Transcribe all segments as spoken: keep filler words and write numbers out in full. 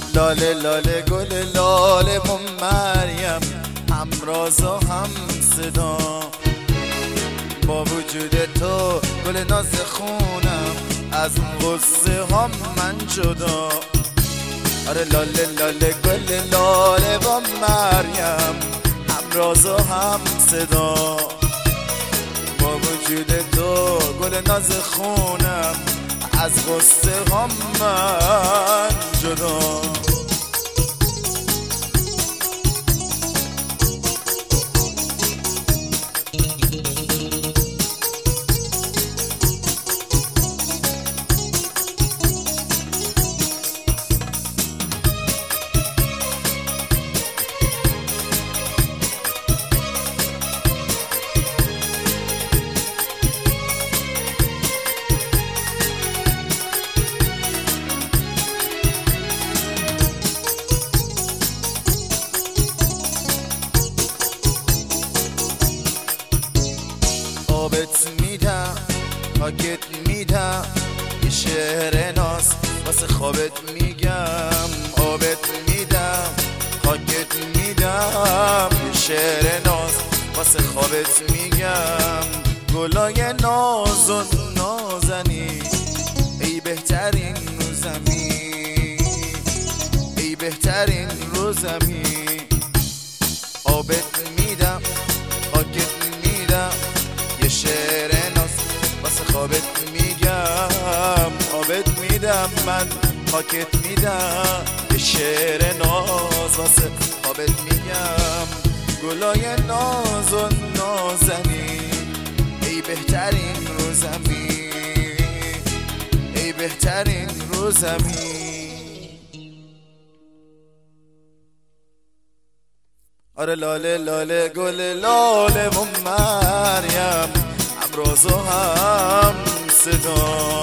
لاله لاله گل لاله و مریم، همراز و هم صدا. با وجود تو گل ناز خونم، از غصه ها من جدا. آره لاله لاله گل لاله و مریم، همراز و هم صدا. با وجود تو گل ناز خونم، از غصه ها من جدا. آبت میدم، خاکت میدم، یه شعر ناز واسه خوابت میگم. آبت میدم، خاکت میدم، یه شعر ناز واسه خوابت میگم. گلای ناز و نازنی، ای بهترین رو زمین، ای بهترین رو زمین. آبت میدم، خاکت میدم، یه شعر ناز واسه خوابت میگم. آبت میدم من، خاکت میدم، یه شعر ناز واسه خوابت میگم. گلای ناز و نازنی، ای بهترین رو زمین، ای بهترین رو زمین. آره لاله لاله گل لاله و مریم، همراز و هم صدا.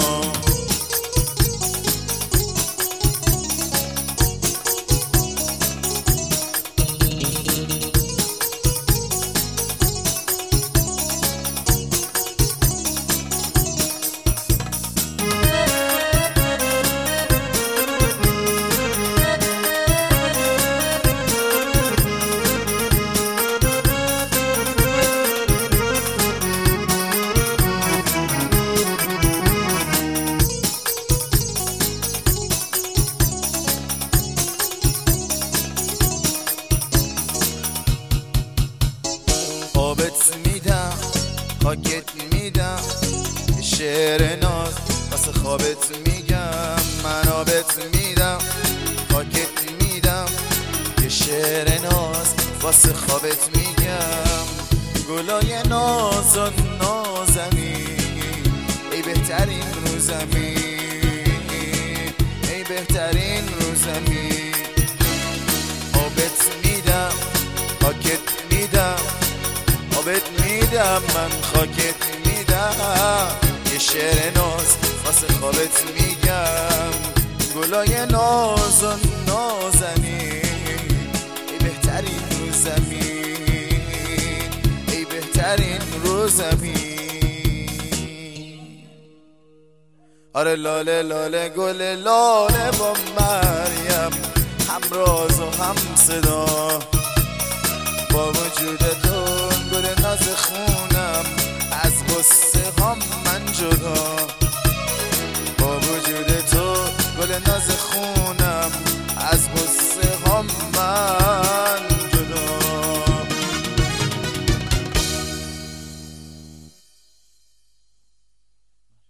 آبت میدم، خاکت میدم، یه شعر ناز واسه خوابت میگم. من آبت میدم، خاکت میدم، یه شعر ناز واسه خوابت میگم. گلای ناز و نازنین، ای بهترین رو زمین، ای بهترین رو زمین. آبت میدم، خاکت میدم، آبت میدم من، خاکت میدم، یه شعر ناز واسه خوابت میگم. گلای ناز و نازنین، ای بهترین رو زمین، ای بهترین رو زمین. آره لاله لاله گل لاله با مریم، همراز و هم صدا. با وجود تو گل ناز خونم، از غصه هم من جدا. با وجود تو گل ناز خونم، از غصه هم من